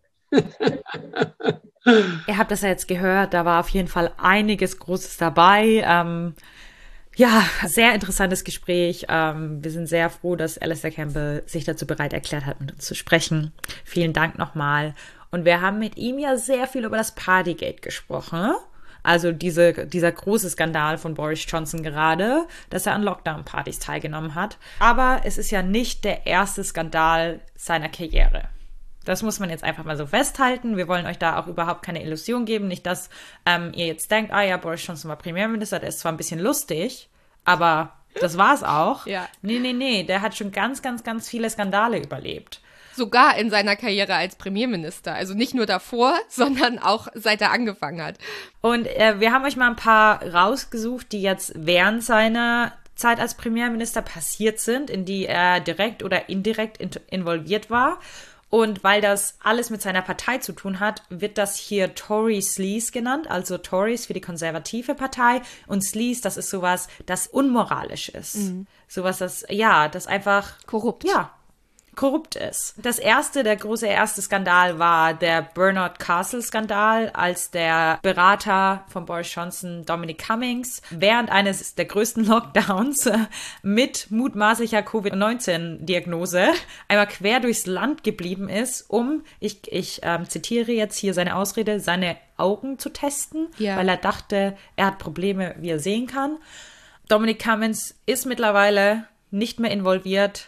Speaker 5: Ihr habt das ja jetzt gehört, da war auf jeden Fall einiges Großes dabei. Ja, sehr interessantes Gespräch. Wir sind sehr froh, dass Alastair Campbell sich dazu bereit erklärt hat, mit uns zu sprechen. Vielen Dank nochmal. Und wir haben mit ihm ja sehr viel über das Partygate gesprochen. Also dieser große Skandal von Boris Johnson gerade, dass er an Lockdown-Partys teilgenommen hat. Aber es ist ja nicht der erste Skandal seiner Karriere. Das muss man jetzt einfach mal so festhalten. Wir wollen euch da auch überhaupt keine Illusion geben. Nicht, dass ihr jetzt denkt, ja, Boris Johnson war Premierminister, der ist zwar ein bisschen lustig, aber das war's auch.
Speaker 4: Ja.
Speaker 5: Nee, der hat schon ganz, ganz, ganz viele Skandale überlebt.
Speaker 4: Sogar in seiner Karriere als Premierminister. Also nicht nur davor, sondern auch seit er angefangen hat.
Speaker 5: Und wir haben euch mal ein paar rausgesucht, die jetzt während seiner Zeit als Premierminister passiert sind, in die er direkt oder indirekt involviert war. Und weil das alles mit seiner Partei zu tun hat, wird das hier Tory Sleaze genannt, also Tories für die konservative Partei und Sleaze, das ist sowas, das unmoralisch ist. Mhm. Sowas, das einfach
Speaker 4: korrupt.
Speaker 5: Ja, korrupt ist. Der große erste Skandal war der Bernard Castle-Skandal, als der Berater von Boris Johnson, Dominic Cummings, während eines der größten Lockdowns mit mutmaßlicher Covid-19-Diagnose einmal quer durchs Land geblieben ist, um, ich zitiere jetzt hier seine Ausrede, seine Augen zu testen, weil er dachte, er hat Probleme, wie er sehen kann. Dominic Cummings ist mittlerweile nicht mehr involviert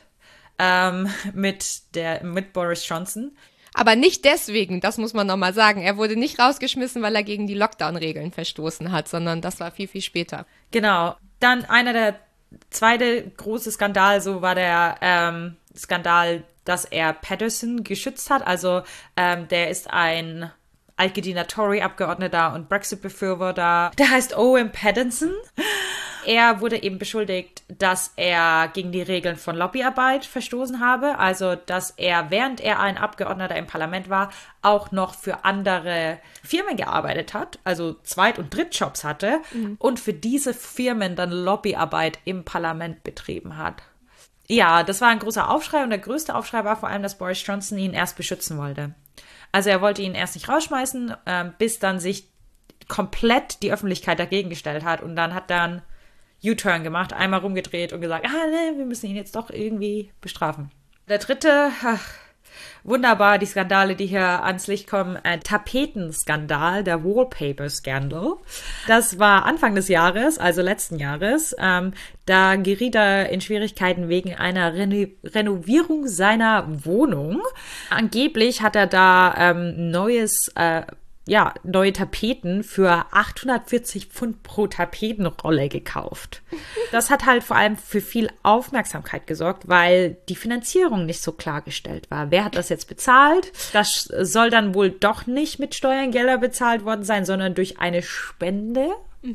Speaker 5: mit Boris Johnson.
Speaker 4: Aber nicht deswegen, das muss man nochmal sagen. Er wurde nicht rausgeschmissen, weil er gegen die Lockdown-Regeln verstoßen hat, sondern das war viel, viel später.
Speaker 5: Genau. Dann der zweite große Skandal, so war der Skandal, dass er Patterson geschützt hat. Also der ist ein altgediener Tory-Abgeordneter und Brexit-Befürworter. Der heißt Owen Paddington. Er wurde eben beschuldigt, dass er gegen die Regeln von Lobbyarbeit verstoßen habe. Also, dass er, während er ein Abgeordneter im Parlament war, auch noch für andere Firmen gearbeitet hat. Also Zweit- und Drittjobs hatte. Mhm. Und für diese Firmen dann Lobbyarbeit im Parlament betrieben hat. Ja, das war ein großer Aufschrei. Und der größte Aufschrei war vor allem, dass Boris Johnson ihn erst beschützen wollte. Also er wollte ihn erst nicht rausschmeißen, bis dann sich komplett die Öffentlichkeit dagegen gestellt hat. Und dann hat dann U-Turn gemacht, einmal rumgedreht und gesagt, wir müssen ihn jetzt doch irgendwie bestrafen. Der dritte Wunderbar, die Skandale, die hier ans Licht kommen. Tapetenskandal, der Wallpaper-Scandal. Das war Anfang des Jahres, also letzten Jahres. Da geriet er in Schwierigkeiten wegen einer Renovierung seiner Wohnung. Angeblich hat er da neue Tapeten für 840 Pfund pro Tapetenrolle gekauft. Das hat halt vor allem für viel Aufmerksamkeit gesorgt, weil die Finanzierung nicht so klargestellt war. Wer hat das jetzt bezahlt? Das soll dann wohl doch nicht mit Steuergeldern bezahlt worden sein, sondern durch eine Spende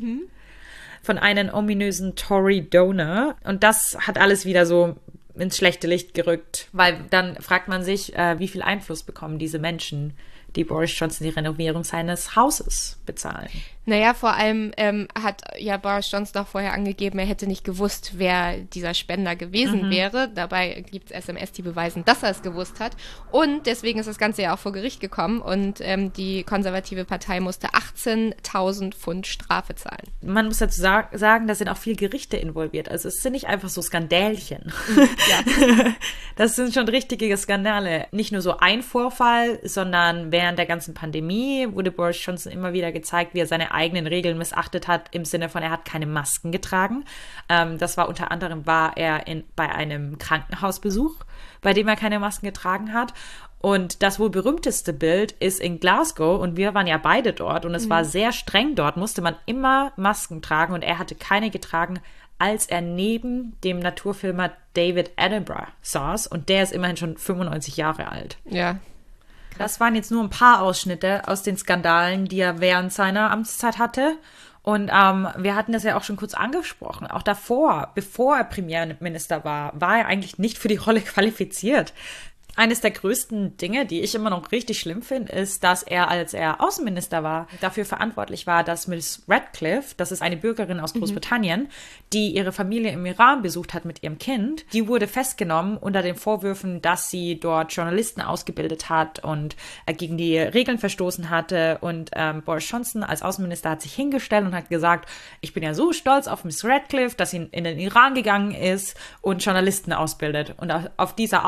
Speaker 5: von einem ominösen Tory-Donor. Und das hat alles wieder so ins schlechte Licht gerückt, weil dann fragt man sich, wie viel Einfluss bekommen diese Menschen, die Boris Johnson die Renovierung seines Hauses bezahlen.
Speaker 4: Naja, vor allem hat ja Boris Johnson auch vorher angegeben, er hätte nicht gewusst, wer dieser Spender gewesen wäre. Dabei gibt es SMS, die beweisen, dass er es gewusst hat. Und deswegen ist das Ganze ja auch vor Gericht gekommen und die konservative Partei musste 18.000 Pfund Strafe zahlen.
Speaker 5: Man muss dazu sagen, da sind auch viele Gerichte involviert. Also es sind nicht einfach so Skandälchen.
Speaker 4: Ja.
Speaker 5: Das sind schon richtige Skandale. Nicht nur so ein Vorfall, sondern während der ganzen Pandemie wurde Boris Johnson immer wieder gezeigt, wie er seine eigenen Regeln missachtet hat, im Sinne von, er hat keine Masken getragen. Das war unter anderem, war er bei einem Krankenhausbesuch, bei dem er keine Masken getragen hat. Und das wohl berühmteste Bild ist in Glasgow und wir waren ja beide dort und es war sehr streng dort, musste man immer Masken tragen und er hatte keine getragen, als er neben dem Naturfilmer David Attenborough saß und der ist immerhin schon 95 Jahre alt.
Speaker 4: Ja.
Speaker 5: Das waren jetzt nur ein paar Ausschnitte aus den Skandalen, die er während seiner Amtszeit hatte. Und wir hatten das ja auch schon kurz angesprochen. Auch davor, bevor er Premierminister war er eigentlich nicht für die Rolle qualifiziert. Eines der größten Dinge, die ich immer noch richtig schlimm finde, ist, dass er, als er Außenminister war, dafür verantwortlich war, dass Miss Radcliffe, das ist eine Bürgerin aus Großbritannien, die ihre Familie im Iran besucht hat mit ihrem Kind, die wurde festgenommen unter den Vorwürfen, dass sie dort Journalisten ausgebildet hat und gegen die Regeln verstoßen hatte. Und Boris Johnson als Außenminister hat sich hingestellt und hat gesagt, ich bin ja so stolz auf Miss Radcliffe, dass sie in den Iran gegangen ist und Journalisten ausbildet. Und aufgrund dieser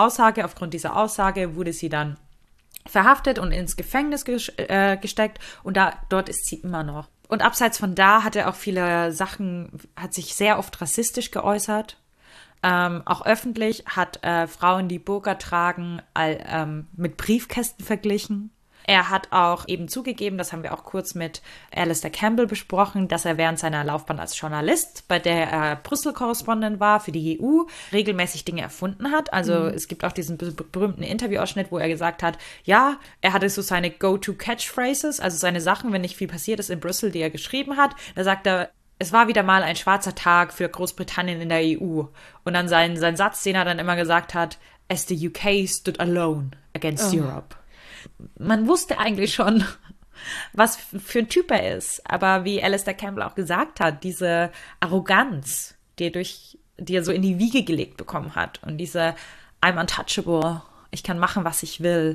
Speaker 5: Aussage wurde sie dann verhaftet und ins Gefängnis gesteckt und dort ist sie immer noch. Und abseits von da hat er auch viele Sachen, hat sich sehr oft rassistisch geäußert. Auch öffentlich hat Frauen, die Burka tragen, mit Briefkästen verglichen. Er hat auch eben zugegeben, das haben wir auch kurz mit Alastair Campbell besprochen, dass er während seiner Laufbahn als Journalist, bei der er Brüssel-Korrespondent war für die EU, regelmäßig Dinge erfunden hat. Also es gibt auch diesen berühmten Interviewausschnitt, wo er gesagt hat, ja, er hatte so seine Go-to-Catchphrases, also seine Sachen, wenn nicht viel passiert ist in Brüssel, die er geschrieben hat. Da sagt er, es war wieder mal ein schwarzer Tag für Großbritannien in der EU. Und dann sein Satz, den er dann immer gesagt hat, as the UK stood alone against Europe. Man wusste eigentlich schon, was für ein Typ er ist. Aber wie Alastair Campbell auch gesagt hat, diese Arroganz, die er so in die Wiege gelegt bekommen hat und diese I'm untouchable, ich kann machen, was ich will,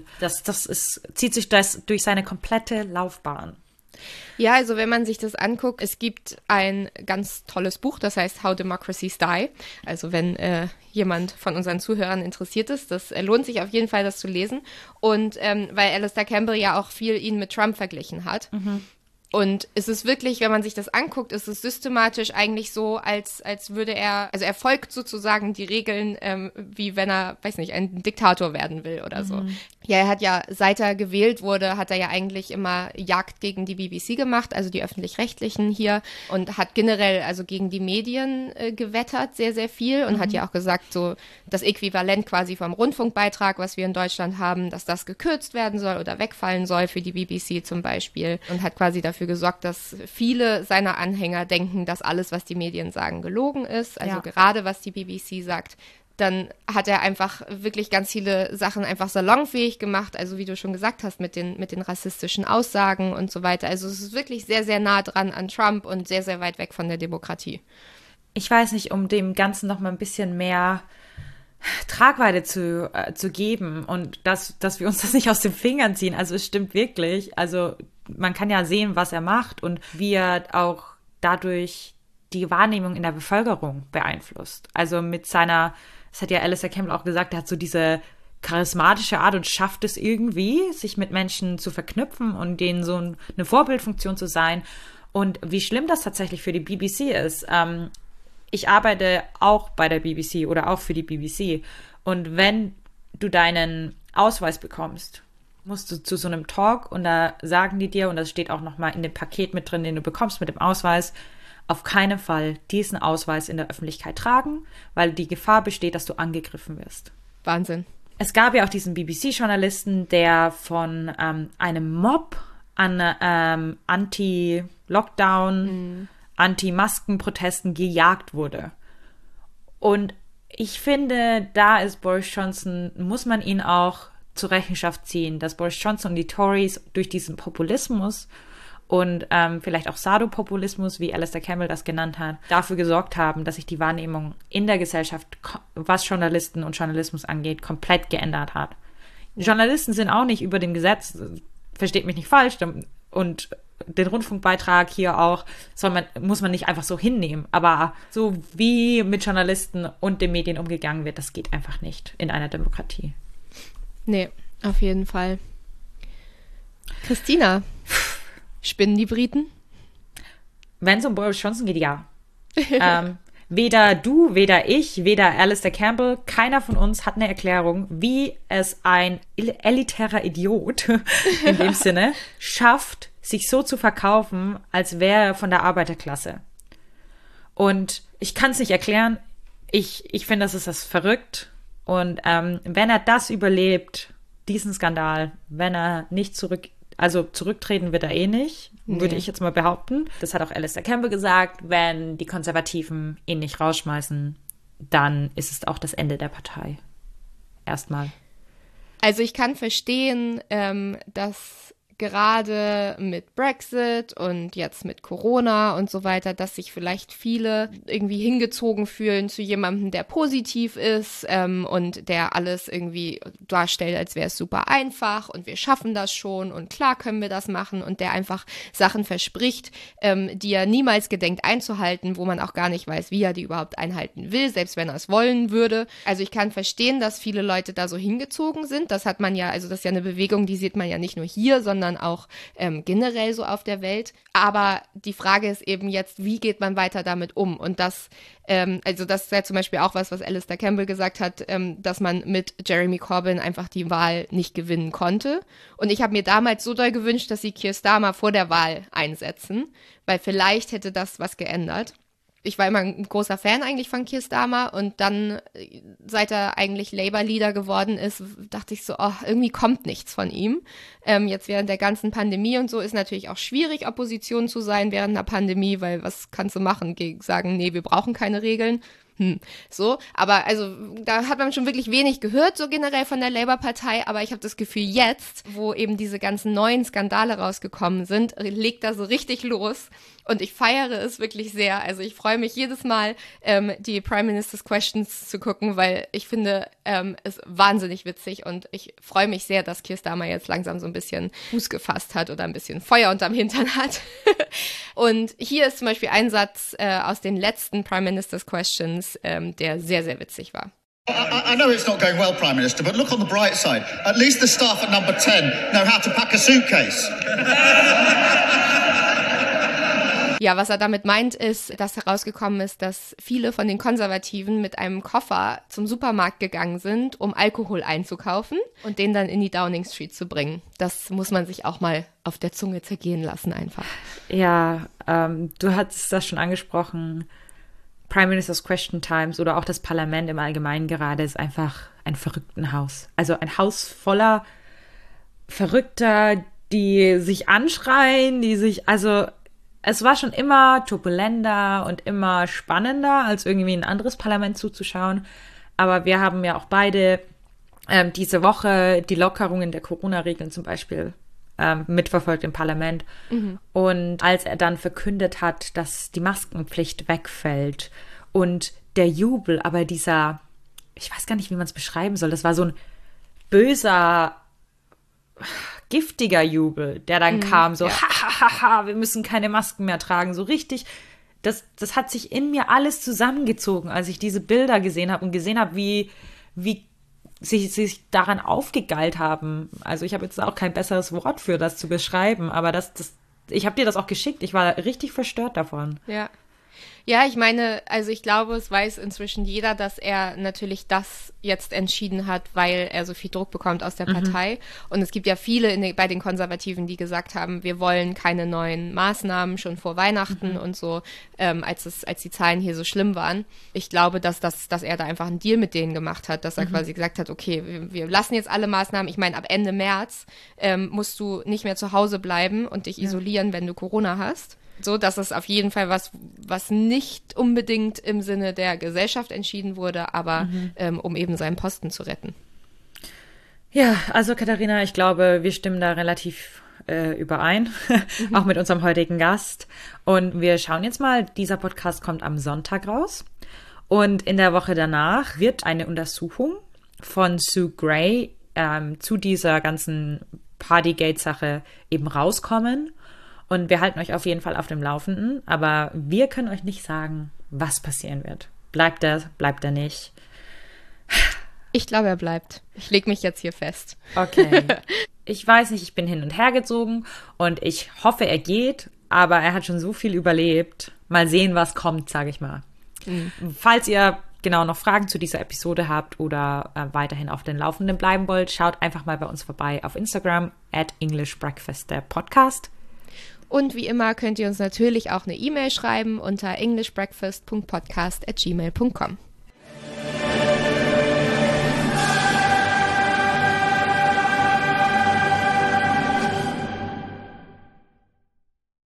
Speaker 5: zieht sich das durch seine komplette Laufbahn.
Speaker 4: Ja, also wenn man sich das anguckt, es gibt ein ganz tolles Buch, das heißt How Democracies Die. Also wenn jemand von unseren Zuhörern interessiert ist, das lohnt sich auf jeden Fall, das zu lesen. Und weil Alastair Campbell ja auch viel ihn mit Trump verglichen hat. Und es ist wirklich, wenn man sich das anguckt, ist es systematisch eigentlich so, als würde er folgt sozusagen die Regeln, wie wenn er, weiß nicht, ein Diktator werden will oder so. Ja, er hat ja, seit er gewählt wurde, hat er ja eigentlich immer Jagd gegen die BBC gemacht, also die Öffentlich-Rechtlichen hier, und hat generell also gegen die Medien gewettert, sehr, sehr viel, und hat ja auch gesagt, so das Äquivalent quasi vom Rundfunkbeitrag, was wir in Deutschland haben, dass das gekürzt werden soll oder wegfallen soll für die BBC zum Beispiel, und hat quasi dafür gesorgt, dass viele seiner Anhänger denken, dass alles, was die Medien sagen, gelogen ist, also gerade was die BBC sagt. Dann hat er einfach wirklich ganz viele Sachen einfach salonfähig gemacht, also wie du schon gesagt hast, mit den rassistischen Aussagen und so weiter. Also es ist wirklich sehr, sehr nah dran an Trump und sehr, sehr weit weg von der Demokratie.
Speaker 5: Ich weiß nicht, um dem Ganzen noch mal ein bisschen mehr Tragweite zu geben und dass wir uns das nicht aus den Fingern ziehen. Also es stimmt wirklich. Also man kann ja sehen, was er macht und wie er auch dadurch die Wahrnehmung in der Bevölkerung beeinflusst. Also mit seiner, das hat ja Alastair Campbell auch gesagt, er hat so diese charismatische Art und schafft es irgendwie, sich mit Menschen zu verknüpfen und denen so eine Vorbildfunktion zu sein. Und wie schlimm das tatsächlich für die BBC ist. Ich arbeite auch bei der BBC oder auch für die BBC. Und wenn du deinen Ausweis bekommst, musst du zu so einem Talk und da sagen die dir, und das steht auch nochmal in dem Paket mit drin, den du bekommst mit dem Ausweis, auf keinen Fall diesen Ausweis in der Öffentlichkeit tragen, weil die Gefahr besteht, dass du angegriffen wirst.
Speaker 4: Wahnsinn.
Speaker 5: Es gab ja auch diesen BBC-Journalisten, der von einem Mob an Anti-Lockdown, Anti-Masken-Protesten gejagt wurde. Und ich finde, da ist Boris Johnson, muss man ihn auch zur Rechenschaft ziehen, dass Boris Johnson und die Tories durch diesen Populismus und vielleicht auch Sadopopulismus, wie Alastair Campbell das genannt hat, dafür gesorgt haben, dass sich die Wahrnehmung in der Gesellschaft, was Journalisten und Journalismus angeht, komplett geändert hat. Journalisten sind auch nicht über dem Gesetz, versteht mich nicht falsch, und den Rundfunkbeitrag hier auch muss man nicht einfach so hinnehmen. Aber so wie mit Journalisten und den Medien umgegangen wird, das geht einfach nicht in einer Demokratie.
Speaker 4: Nee, auf jeden Fall. Christina, spinnen die Briten?
Speaker 5: Wenn es um Boris Johnson geht, ja. Weder du, weder ich, weder Alastair Campbell, keiner von uns hat eine Erklärung, wie es ein elitärer Idiot in dem Sinne schafft, sich so zu verkaufen, als wäre er von der Arbeiterklasse. Und ich kann es nicht erklären. Ich finde, das ist verrückt. Und wenn er das überlebt, diesen Skandal, wenn er nicht zurücktreten wird er eh nicht, würde ich jetzt mal behaupten. Das hat auch Alastair Campbell gesagt. Wenn die Konservativen ihn nicht rausschmeißen, dann ist es auch das Ende der Partei. Erstmal.
Speaker 4: Also ich kann verstehen, dass gerade mit Brexit und jetzt mit Corona und so weiter, dass sich vielleicht viele irgendwie hingezogen fühlen zu jemandem, der positiv ist und der alles irgendwie darstellt, als wäre es super einfach und wir schaffen das schon und klar können wir das machen und der einfach Sachen verspricht, die er niemals gedenkt einzuhalten, wo man auch gar nicht weiß, wie er die überhaupt einhalten will, selbst wenn er es wollen würde. Also ich kann verstehen, dass viele Leute da so hingezogen sind. Das hat man ja, also das ist ja eine Bewegung, die sieht man ja nicht nur hier, sondern auch generell so auf der Welt. Aber die Frage ist eben jetzt, wie geht man weiter damit um? Und das, also das ist ja zum Beispiel auch was Alastair Campbell gesagt hat, dass man mit Jeremy Corbyn einfach die Wahl nicht gewinnen konnte. Und ich habe mir damals so doll gewünscht, dass sie Keir Starmer vor der Wahl einsetzen, weil vielleicht hätte das was geändert. Ich war immer ein großer Fan eigentlich von Keir Starmer und dann, seit er eigentlich Labour-Leader geworden ist, dachte ich so, irgendwie kommt nichts von ihm. Jetzt während der ganzen Pandemie und so ist natürlich auch schwierig, Opposition zu sein während einer Pandemie, weil was kannst du machen? Sagen, nee, wir brauchen keine Regeln. So, aber also da hat man schon wirklich wenig gehört, so generell von der Labour-Partei, aber ich habe das Gefühl jetzt, wo eben diese ganzen neuen Skandale rausgekommen sind, legt da so richtig los und ich feiere es wirklich sehr. Also ich freue mich jedes Mal, die Prime Minister's Questions zu gucken, weil ich finde es wahnsinnig witzig und ich freue mich sehr, dass Keir Starmer jetzt langsam so ein bisschen Fuß gefasst hat oder ein bisschen Feuer unterm Hintern hat. Und hier ist zum Beispiel ein Satz aus den letzten Prime Minister's Questions, der sehr, sehr witzig war.
Speaker 11: I know it's not going well, Prime Minister, but look on the bright side. At least the staff at number 10 know how to pack a suitcase.
Speaker 4: Ja, was er damit meint, ist, dass herausgekommen ist, dass viele von den Konservativen mit einem Koffer zum Supermarkt gegangen sind, um Alkohol einzukaufen und den dann in die Downing Street zu bringen. Das muss man sich auch mal auf der Zunge zergehen lassen einfach.
Speaker 5: Ja, du hattest das schon angesprochen. Prime Minister's Question Times oder auch das Parlament im Allgemeinen gerade ist einfach ein Verrücktenhaus. Also ein Haus voller Verrückter, die sich anschreien, es war schon immer turbulenter und immer spannender, als irgendwie ein anderes Parlament zuzuschauen. Aber wir haben ja auch beide diese Woche die Lockerungen der Corona-Regeln zum Beispiel mitverfolgt im Parlament. Mhm. Und als er dann verkündet hat, dass die Maskenpflicht wegfällt und der Jubel, aber dieser, ich weiß gar nicht, wie man es beschreiben soll, das war so ein böser, giftiger Jubel, der dann kam, so, wir müssen keine Masken mehr tragen, so richtig, das hat sich in mir alles zusammengezogen, als ich diese Bilder gesehen habe und gesehen habe, wie sich daran aufgegeilt haben. Also ich habe jetzt auch kein besseres Wort für das zu beschreiben, aber ich habe dir das auch geschickt. Ich war richtig verstört davon.
Speaker 4: Ja. Ja, ich meine, also ich glaube, es weiß inzwischen jeder, dass er natürlich das jetzt entschieden hat, weil er so viel Druck bekommt aus der Partei. Und es gibt ja viele bei den Konservativen, die gesagt haben, wir wollen keine neuen Maßnahmen schon vor Weihnachten und so, als die Zahlen hier so schlimm waren. Ich glaube, dass er da einfach einen Deal mit denen gemacht hat, dass er quasi gesagt hat, okay, wir lassen jetzt alle Maßnahmen. Ich meine, ab Ende März musst du nicht mehr zu Hause bleiben und dich isolieren, wenn du Corona hast. So, das ist auf jeden Fall was nicht unbedingt im Sinne der Gesellschaft entschieden wurde, aber um eben seinen Posten zu retten.
Speaker 5: Ja, also Katharina, ich glaube, wir stimmen da relativ überein, auch mit unserem heutigen Gast. Und wir schauen jetzt mal, dieser Podcast kommt am Sonntag raus. Und in der Woche danach wird eine Untersuchung von Sue Gray zu dieser ganzen Partygate-Sache eben rauskommen. Und wir halten euch auf jeden Fall auf dem Laufenden, aber wir können euch nicht sagen, was passieren wird. Bleibt er nicht?
Speaker 4: Ich glaube, er bleibt. Ich lege mich jetzt hier fest.
Speaker 5: Okay. Ich weiß nicht, ich bin hin und her gezogen und ich hoffe, er geht, aber er hat schon so viel überlebt. Mal sehen, was kommt, sage ich mal. Falls ihr genau noch Fragen zu dieser Episode habt oder weiterhin auf den Laufenden bleiben wollt, schaut einfach mal bei uns vorbei auf Instagram @EnglishBreakfast, der Podcast.
Speaker 4: Und wie immer könnt ihr uns natürlich auch eine E-Mail schreiben unter englishbreakfast.podcast@gmail.com.